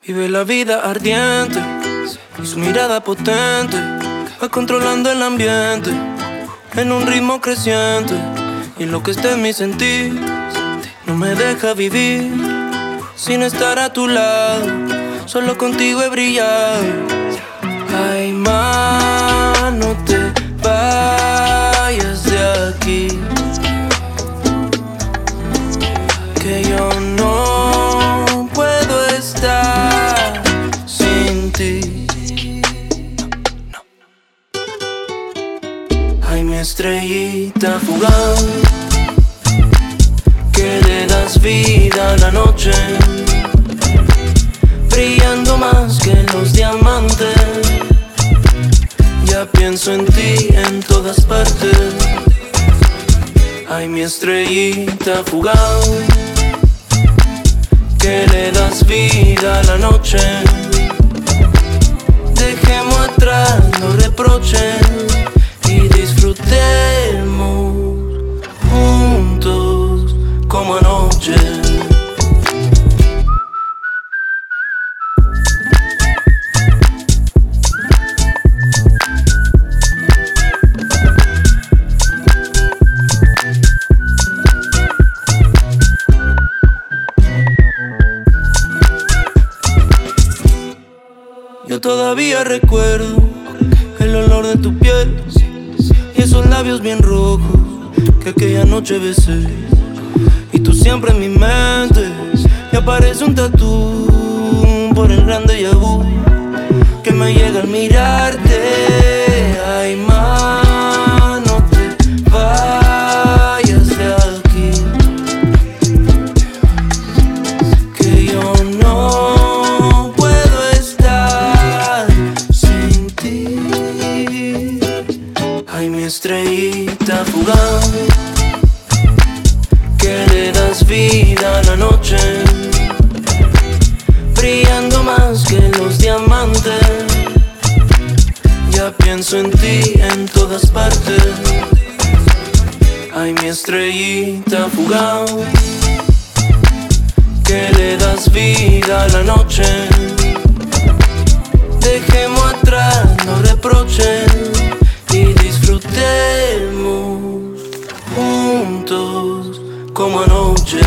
Y ve la vida ardiente y su mirada potente va controlando el ambiente en un ritmo creciente. Y lo que está en mi sentir no me deja vivir sin estar a tu lado. Solo contigo he brillado. Ay, ma, no te vayas de aquí, que yo no puedo estar sin ti. Ay, mi estrellita fugaz, que le das vida a la noche, brillando más que los diamantes. Ya pienso en ti en todas partes. Ay, mi estrellita fugaz, que le das vida a la noche. Dejemos atrás los reproches y disfrutemos juntos como anoche. Yo todavía recuerdo el olor de tu piel y esos labios bien rojos que aquella noche besé. Y tú siempre en mi mente, me aparece un tatú por el gran déjà vu que me llega al mirarte. Ay, ma, no te vayas de aquí, que yo no puedo estar sin ti. Ay, mi estrellita fugaz, que le das vida a la noche, brillando más que los diamantes. Ya pienso en ti en todas partes. Ay, mi estrellita fugaz, que le das vida a la noche. Dejemos atrás los reproches y disfrutemos juntos como anoche.